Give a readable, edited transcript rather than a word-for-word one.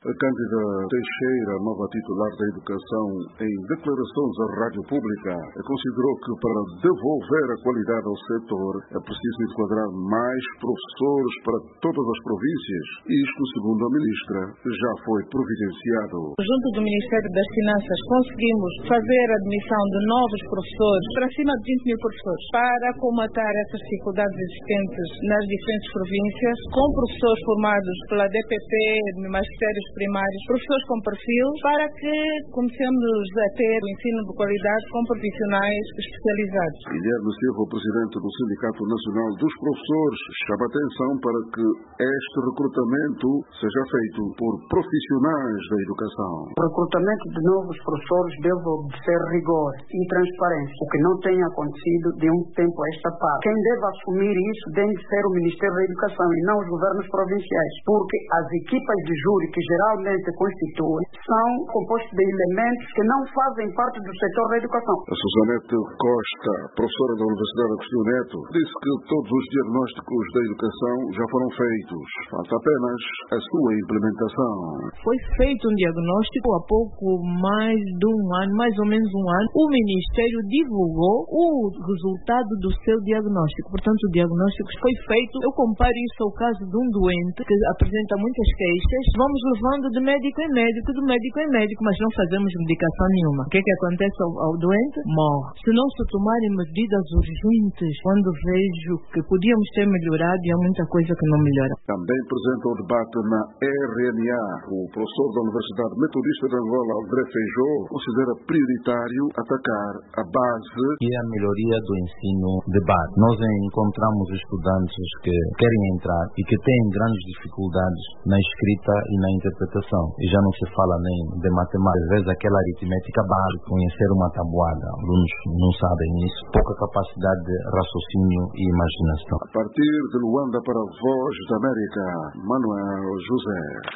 Cândida Teixeira, nova titular da Educação, em declarações à Rádio Pública, considerou que para devolver a qualidade ao setor é preciso enquadrar mais professores para todas as províncias. Isto, segundo a ministra, já foi providenciado. Junto do Ministério das Finanças, conseguimos fazer a admissão de novos professores, para cima de 20 mil professores, para comatar essas dificuldades existentes nas diferentes províncias, com professores formados pela DPP, de magistérios primários, professores com perfil, para que comecemos a ter o ensino de qualidade com profissionais especializados. Guilherme Silva, o presidente do Sindicato Nacional dos Professores, chama a atenção para que este recrutamento seja feito por profissionais da educação. O recrutamento de novos professores deve obedecer rigor e transparência, o que não tem acontecido de um tempo a esta parte. Quem deve assumir isso deve ser o Ministério da Educação e não os governos provinciais, porque as equipas de júri que geralmente constituem são compostas de elementos que não fazem parte do setor da educação. A Suzanete Costa, professora da Universidade Agostinho Neto, disse que todos os diagnósticos da educação já foram feitos. Falta apenas a sua implementação. Foi feito um diagnóstico há pouco mais de um ano, mais ou menos um ano. O Ministério divulgou o resultado do seu diagnóstico. Portanto, o diagnóstico foi feito. Eu comparo isso ao caso de um doente que apresenta muitas queixas. Vamos levando de médico em médico, de médico em médico, mas não fazemos medicação nenhuma. O que é que acontece ao doente? Morre. Se não se tomarem medidas urgentes, quando vejo que podíamos ter melhorado, e há muita coisa que não melhora. Também presente ao debate na RNA, o professor da Universidade Metodista de Angola, André Feijó, considera prioritário atacar a base e a melhoria do ensino de base. Nós encontramos estudantes que querem entrar e que têm grandes dificuldades na escrita e na interpretação. E já não se fala nem de matemática. Às vezes aquela aritmética básica, conhecer uma tabuada, alunos não sabem isso. Pouca capacidade de raciocínio e imaginação. A partir de Luanda para a Voz da América, Manuel José.